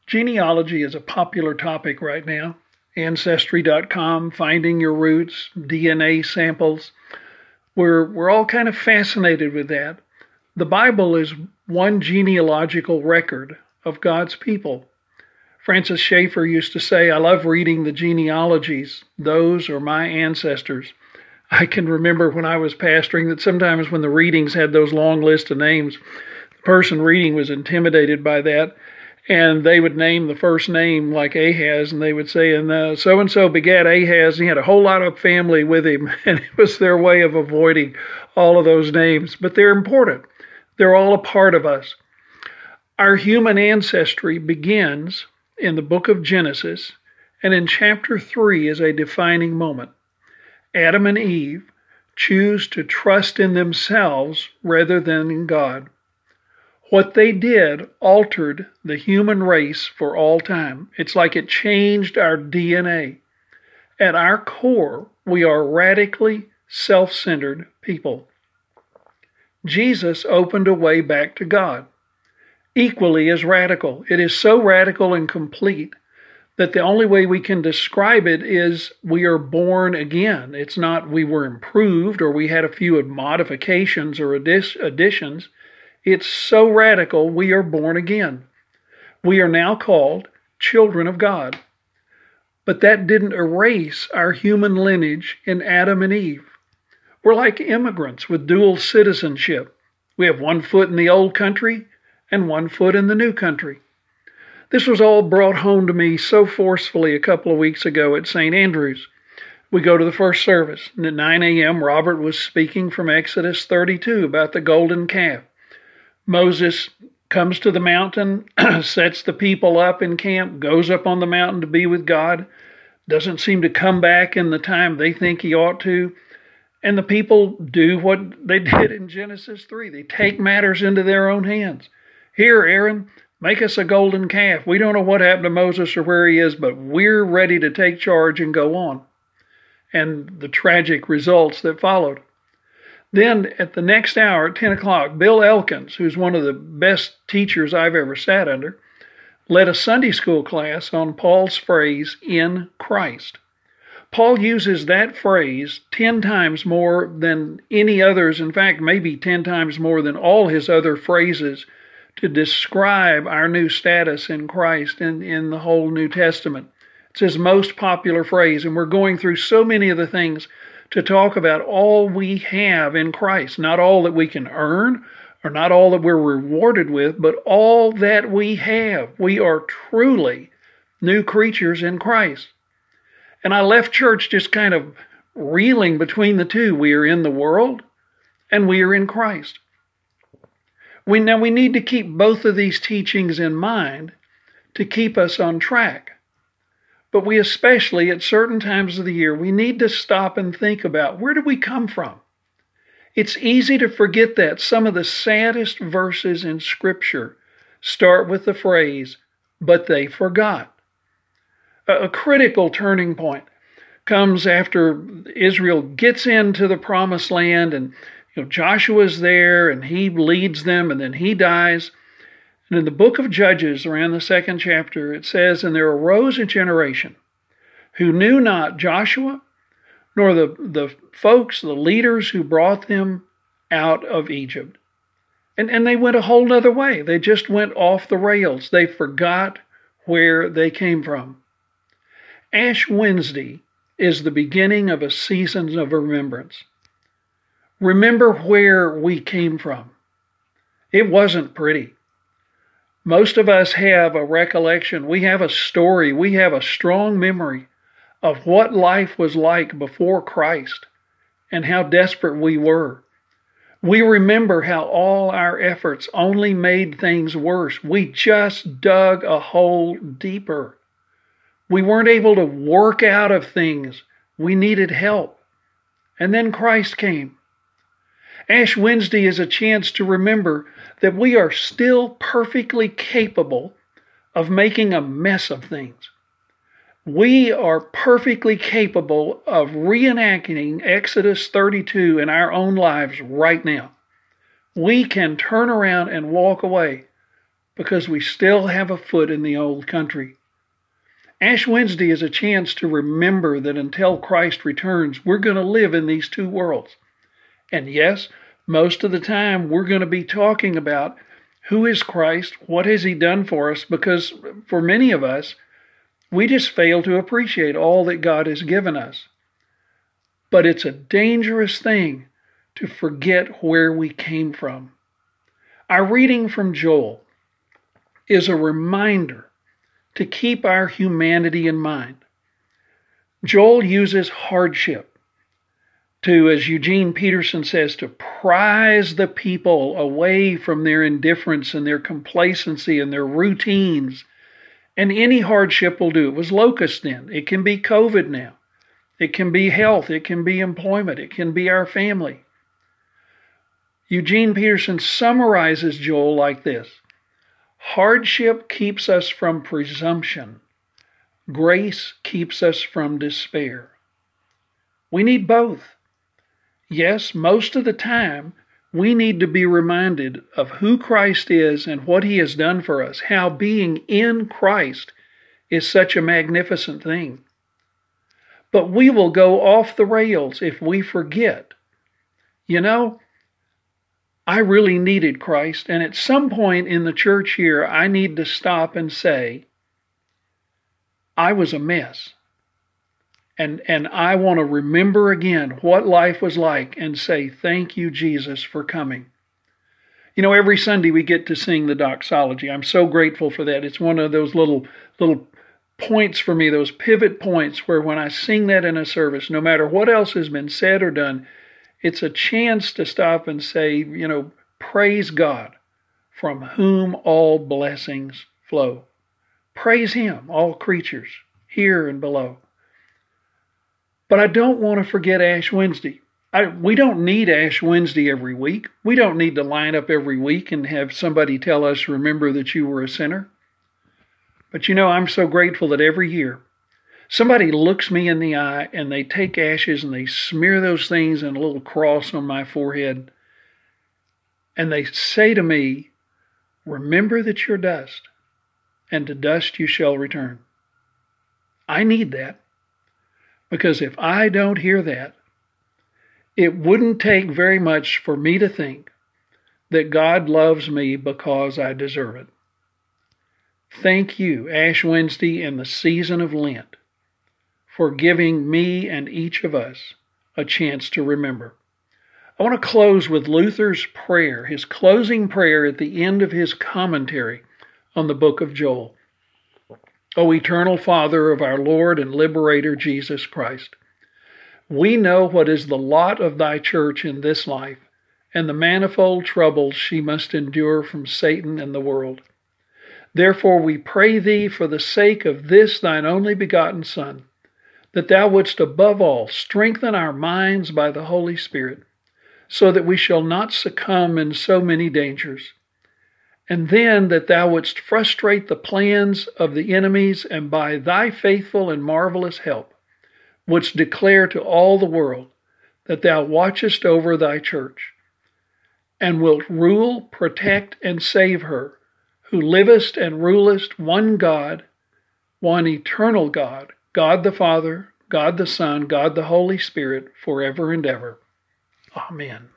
Genealogy is a popular topic right now. Ancestry.com, finding your roots, DNA samples. We're all kind of fascinated with that. The Bible is one genealogical record of God's people. Francis Schaeffer used to say, I love reading the genealogies. Those are my ancestors. I can remember when I was pastoring that sometimes when the readings had those long lists of names, the person reading was intimidated by that. And they would name the first name like Ahaz, and they would say, and so-and-so begat Ahaz, and he had a whole lot of family with him, and it was their way of avoiding all of those names. But they're important. They're all a part of us. Our human ancestry begins in the book of Genesis, and in chapter 3 is a defining moment. Adam and Eve choose to trust in themselves rather than in God. What they did altered the human race for all time. It's like it changed our DNA. At our core, we are radically self-centered people. Jesus opened a way back to God, equally as radical. It is so radical and complete that the only way we can describe it is we are born again. It's not we were improved or we had a few modifications or additions. It's so radical, we are born again. We are now called children of God. But that didn't erase our human lineage in Adam and Eve. We're like immigrants with dual citizenship. We have one foot in the old country and one foot in the new country. This was all brought home to me so forcefully a couple of weeks ago at St. Andrews. We go to the first service, and at 9 a.m. Robert was speaking from Exodus 32 about the golden calf. Moses comes to the mountain, sets the people up in camp, goes up on the mountain to be with God, doesn't seem to come back in the time they think he ought to, and the people do what they did in Genesis 3. They take matters into their own hands. Here, Aaron, make us a golden calf. We don't know what happened to Moses or where he is, but we're ready to take charge and go on. And the tragic results that followed. Then at the next hour, at 10 o'clock, Bill Elkins, who's one of the best teachers I've ever sat under, led a Sunday school class on Paul's phrase, in Christ. Paul uses that phrase 10 times more than any others, in fact, maybe 10 times more than all his other phrases to describe our new status in Christ in the whole New Testament. It's his most popular phrase, and we're going through so many of the things to talk about all we have in Christ, not all that we can earn or not all that we're rewarded with, but all that we have. We are truly new creatures in Christ. And I left church just kind of reeling between the two. We are in the world and we are in Christ. We need to keep both of these teachings in mind to keep us on track. But we especially, at certain times of the year, we need to stop and think about where did we come from? It's easy to forget that. Some of the saddest verses in Scripture start with the phrase, but they forgot. A critical turning point comes after Israel gets into the promised land and Joshua's there and he leads them and then he dies. And in the book of Judges, around the 2nd chapter, it says, and there arose a generation who knew not Joshua, nor the folks, the leaders who brought them out of Egypt. And they went a whole other way. They just went off the rails. They forgot where they came from. Ash Wednesday is the beginning of a season of remembrance. Remember where we came from. It wasn't pretty. Most of us have a recollection. We have a story. We have a strong memory of what life was like before Christ and how desperate we were. We remember how all our efforts only made things worse. We just dug a hole deeper. We weren't able to work out of things. We needed help. And then Christ came. Ash Wednesday is a chance to remember that we are still perfectly capable of making a mess of things. We are perfectly capable of reenacting Exodus 32 in our own lives right now. We can turn around and walk away because we still have a foot in the old country. Ash Wednesday is a chance to remember that until Christ returns, we're going to live in these two worlds. And yes, most of the time we're going to be talking about who is Christ, what has he done for us, because for many of us, we just fail to appreciate all that God has given us. But it's a dangerous thing to forget where we came from. Our reading from Joel is a reminder to keep our humanity in mind. Joel uses hardship to, as Eugene Peterson says, to prize the people away from their indifference and their complacency and their routines. And any hardship will do. It was locust then. It can be COVID now. It can be health. It can be employment. It can be our family. Eugene Peterson summarizes Joel like this: hardship keeps us from presumption. Grace keeps us from despair. We need both. Yes, most of the time, we need to be reminded of who Christ is and what he has done for us, how being in Christ is such a magnificent thing. But we will go off the rails if we forget. You know, I really needed Christ, and at some point in the church here, I need to stop and say, I was a mess. And I want to remember again what life was like and say, thank you, Jesus, for coming. You know, every Sunday we get to sing the doxology. I'm so grateful for that. It's one of those little points for me, those pivot points where when I sing that in a service, no matter what else has been said or done, it's a chance to stop and say, you know, praise God, from whom all blessings flow. Praise him, all creatures, here and below. But I don't want to forget Ash Wednesday. We don't need Ash Wednesday every week. We don't need to line up every week and have somebody tell us, remember that you were a sinner. But you know, I'm so grateful that every year somebody looks me in the eye and they take ashes and they smear those things in a little cross on my forehead. And they say to me, remember that you're dust, and to dust you shall return. I need that, because if I don't hear that, it wouldn't take very much for me to think that God loves me because I deserve it. Thank you, Ash Wednesday in the season of Lent, for giving me and each of us a chance to remember. I want to close with Luther's prayer, his closing prayer at the end of his commentary on the book of Joel. O eternal Father of our Lord and Liberator Jesus Christ, we know what is the lot of thy church in this life and the manifold troubles she must endure from Satan and the world. Therefore we pray thee for the sake of this thine only begotten Son, that thou wouldst above all strengthen our minds by the Holy Spirit, so that we shall not succumb in so many dangers. And then that thou wouldst frustrate the plans of the enemies, and by thy faithful and marvelous help wouldst declare to all the world that thou watchest over thy church, and wilt rule, protect, and save her, who livest and rulest one God, one eternal God, God the Father, God the Son, God the Holy Spirit, forever and ever. Amen.